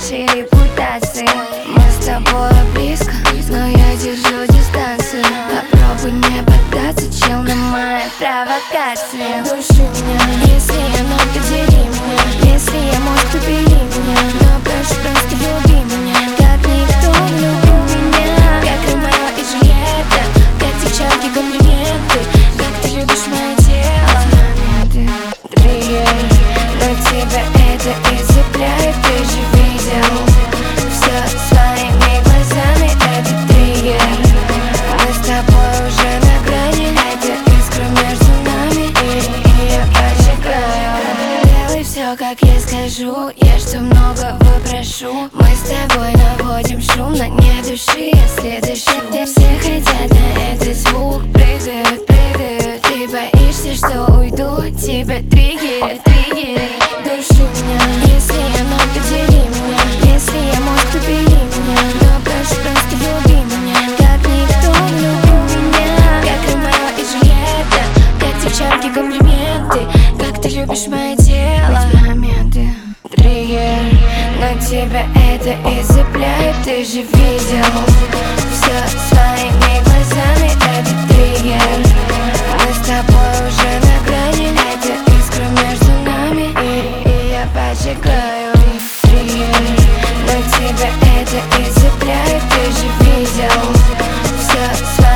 нашей репутации. Мы с тобой близко, но я держу дистанцию. Попробуй не поддаться, чел, на мои провокации. Души меня, если я мог, подели меня. Если я мог, то бери меня. Но прошу, просто люби меня, как никто любил меня. Как Ромео и Джульетта, как девчонки комплименты. Как ты любишь мое тело. Триггер, но тебя это и цепляет. Ты же видел все своими глазами. Это триггер. Мы с тобой уже на грани. Это искра между нами, и я поджигаю. Делай все, как я скажу. Я что много выпрошу. Мы с тобой наводим шум, но не души, если дышу. Все хотят на этот звук. Прыгают, прыгают. Ты боишься, что уйду. Тебя триггерит, триггерит. Души меня, если я мог, подели меня. Если я мог, то бери меня. Но прошу, просто люби меня, как никто любил меня. Как Ромео и Джульетта, как девчонки комплименты. Как ты любишь мое тело. Моменты, триггер, но тебя это и цепляет. Ты же видел все своими глазами. Это триггер. Мы с тобой уже на грани. Это искра между нами, и я поджигаю. Триггер, но тебя это и цепляет. Ты же видел все своими